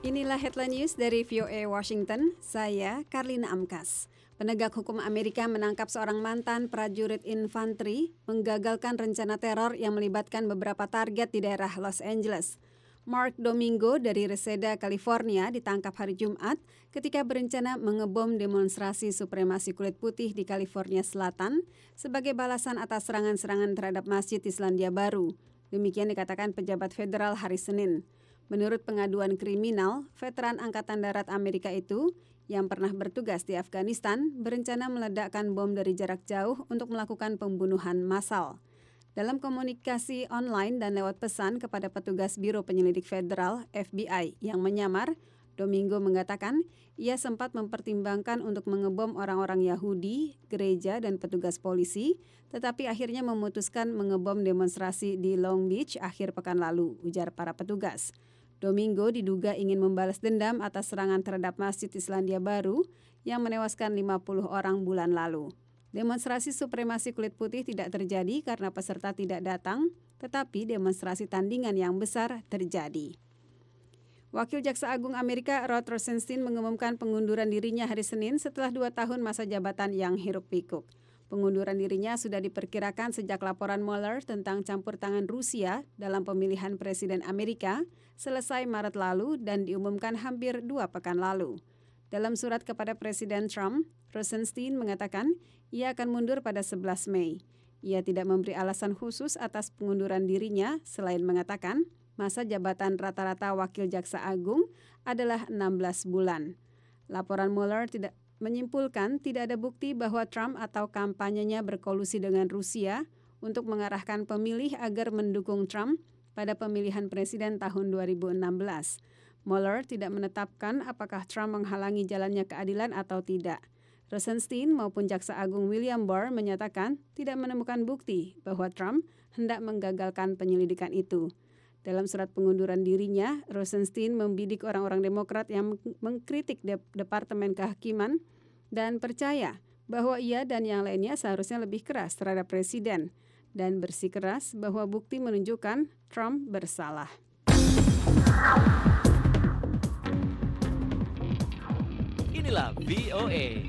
Inilah headline news dari VOA Washington, saya Karlina Amkas. Penegak hukum Amerika menangkap seorang mantan prajurit infanteri menggagalkan rencana teror yang melibatkan beberapa target di daerah Los Angeles. Mark Domingo dari Reseda, California ditangkap hari Jumat ketika berencana mengebom demonstrasi supremasi kulit putih di California Selatan sebagai balasan atas serangan-serangan terhadap Masjid Islandia Baru. Demikian dikatakan pejabat federal hari Senin. Menurut pengaduan kriminal, veteran Angkatan Darat Amerika itu yang pernah bertugas di Afghanistan berencana meledakkan bom dari jarak jauh untuk melakukan pembunuhan massal. Dalam komunikasi online dan lewat pesan kepada petugas Biro Penyelidik Federal (FBI) yang menyamar, Domingo mengatakan ia sempat mempertimbangkan untuk mengebom orang-orang Yahudi, gereja, dan petugas polisi, tetapi akhirnya memutuskan mengebom demonstrasi di Long Beach akhir pekan lalu, ujar para petugas. Domingo diduga ingin membalas dendam atas serangan terhadap Masjid Islandia Baru yang menewaskan 50 orang bulan lalu. Demonstrasi supremasi kulit putih tidak terjadi karena peserta tidak datang, tetapi demonstrasi tandingan yang besar terjadi. Wakil Jaksa Agung Amerika Rod Rosenstein mengumumkan pengunduran dirinya hari Senin setelah 2 tahun masa jabatan yang hiruk-pikuk. Pengunduran dirinya sudah diperkirakan sejak laporan Mueller tentang campur tangan Rusia dalam pemilihan Presiden Amerika selesai Maret lalu dan diumumkan hampir 2 pekan lalu. Dalam surat kepada Presiden Trump, Rosenstein mengatakan ia akan mundur pada 11 Mei. Ia tidak memberi alasan khusus atas pengunduran dirinya selain mengatakan masa jabatan rata-rata wakil jaksa agung adalah 16 bulan. Laporan Mueller menyimpulkan tidak ada bukti bahwa Trump atau kampanyenya berkolusi dengan Rusia untuk mengarahkan pemilih agar mendukung Trump pada pemilihan presiden tahun 2016. Mueller tidak menetapkan apakah Trump menghalangi jalannya keadilan atau tidak. Rosenstein maupun Jaksa Agung William Barr menyatakan tidak menemukan bukti bahwa Trump hendak menggagalkan penyelidikan itu. Dalam surat pengunduran dirinya, Rosenstein membidik orang-orang Demokrat yang mengkritik Departemen Kehakiman dan percaya bahwa ia dan yang lainnya seharusnya lebih keras terhadap Presiden dan bersikeras bahwa bukti menunjukkan Trump bersalah. Inilah VOA.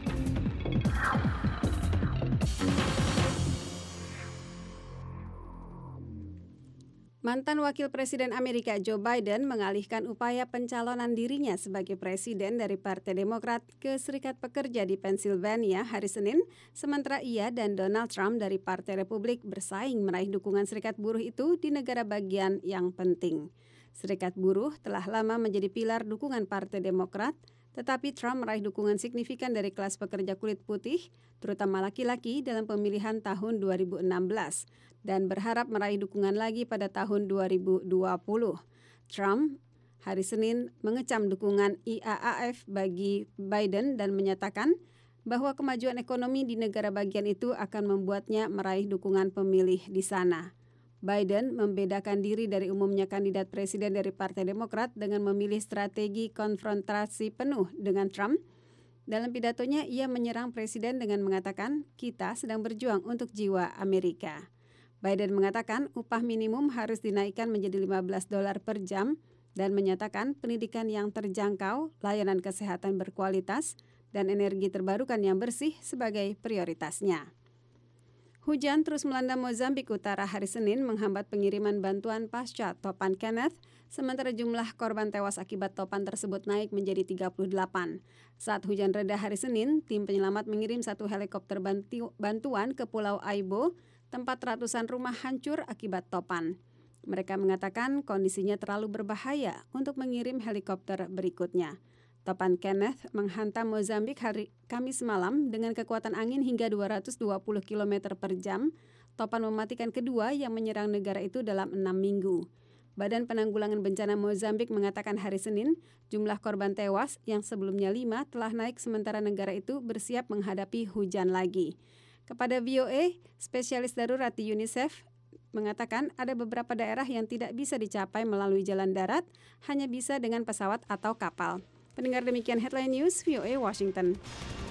Mantan Wakil Presiden Amerika Joe Biden mengalihkan upaya pencalonan dirinya sebagai presiden dari Partai Demokrat ke Serikat Pekerja di Pennsylvania hari Senin, sementara ia dan Donald Trump dari Partai Republik bersaing meraih dukungan Serikat Buruh itu di negara bagian yang penting. Serikat Buruh telah lama menjadi pilar dukungan Partai Demokrat, tetapi Trump meraih dukungan signifikan dari kelas pekerja kulit putih, terutama laki-laki dalam pemilihan tahun 2016, dan berharap meraih dukungan lagi pada tahun 2020. Trump hari Senin mengecam dukungan IAAF bagi Biden dan menyatakan bahwa kemajuan ekonomi di negara bagian itu akan membuatnya meraih dukungan pemilih di sana. Biden membedakan diri dari umumnya kandidat presiden dari Partai Demokrat dengan memilih strategi konfrontasi penuh dengan Trump. Dalam pidatonya, ia menyerang presiden dengan mengatakan, "Kita sedang berjuang untuk jiwa Amerika." Biden mengatakan upah minimum harus dinaikkan menjadi $15 per jam dan menyatakan pendidikan yang terjangkau, layanan kesehatan berkualitas, dan energi terbarukan yang bersih sebagai prioritasnya. Hujan terus melanda Mozambik Utara hari Senin menghambat pengiriman bantuan pasca topan Kenneth, sementara jumlah korban tewas akibat topan tersebut naik menjadi 38. Saat hujan reda hari Senin, tim penyelamat mengirim 1 helikopter bantuan ke Pulau Aibo, tempat ratusan rumah hancur akibat topan. Mereka mengatakan kondisinya terlalu berbahaya untuk mengirim helikopter berikutnya. Topan Kenneth menghantam Mozambik hari Kamis malam dengan kekuatan angin hingga 220 km per jam. Topan mematikan kedua yang menyerang negara itu dalam 6 minggu. Badan Penanggulangan Bencana Mozambik mengatakan hari Senin, jumlah korban tewas yang sebelumnya 5 telah naik sementara negara itu bersiap menghadapi hujan lagi. Kepada VOA, spesialis darurat di UNICEF mengatakan ada beberapa daerah yang tidak bisa dicapai melalui jalan darat, hanya bisa dengan pesawat atau kapal. Pendengar, demikian headline news VOA Washington.